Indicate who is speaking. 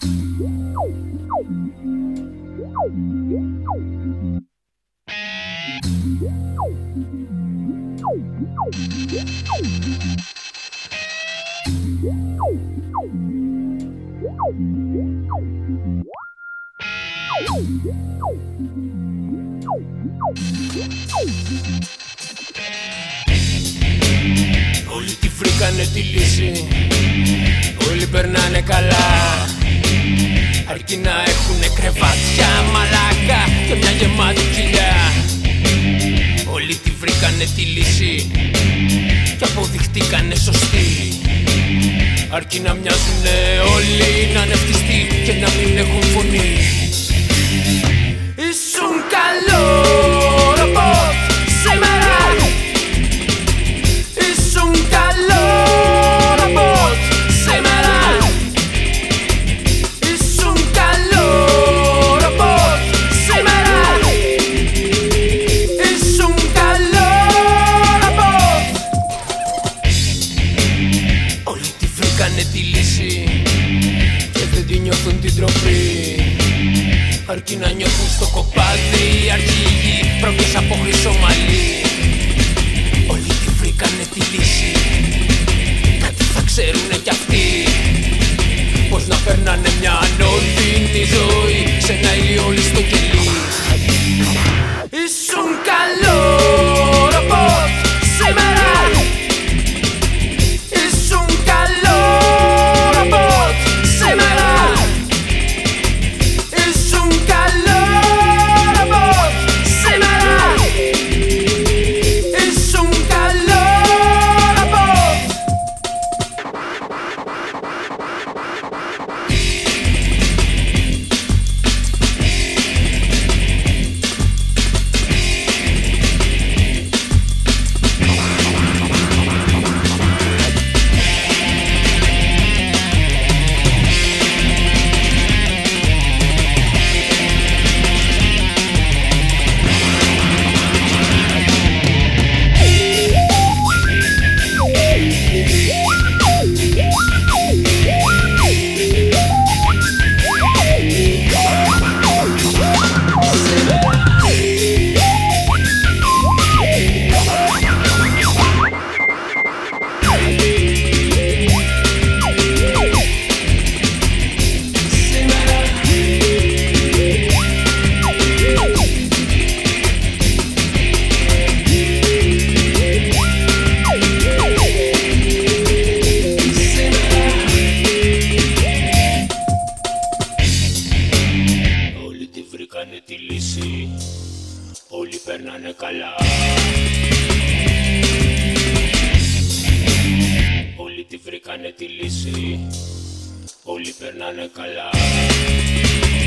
Speaker 1: Όλοι τη βρήκανε τη λύση, όλοι περνάνε καλά, αρκεί να έχουνε κρεβάτια, μαλάκα και μια γεμάτη κοιλιά. Όλοι τη βρήκανε τη λύση και αποδειχτήκανε σωστοί, αρκεί να μοιάζουνε όλοι, να είναι φτιστοί και να μην έχουν φωνή. Ήσουν καλό ρομπότ σήμερα, ήσουν καλό ρομπότ σήμερα, ήσουν καλό ρομπότ σήμερα, ήσουν καλό ρομπότ. Όλοι τη βρήκανε τη λύση και δεν τη νιώθουν την τροπή, αρκεί να νιώθουν στο κοπάδι αρχηγοί προβιές από χρυσό μαλλί. Όλοι τη βρήκανε τη λύση, κάτι θα ξέρουνε κι αυτοί, πως να περνάνε μια ανώδυνη ζωή σε ένα ηλιόλιστο κελί. Ήσουν καλό ρομπότ σήμερα, ήσουν καλό ρομπότ σήμερα, ήσουν καλό ρομπότ σήμερα, ήσουν καλό ρομπότ. Βρήκανε τη λύση, όλοι περνάνε καλά, όλοι τη βρήκανε τη λύση, όλοι περνάνε καλά.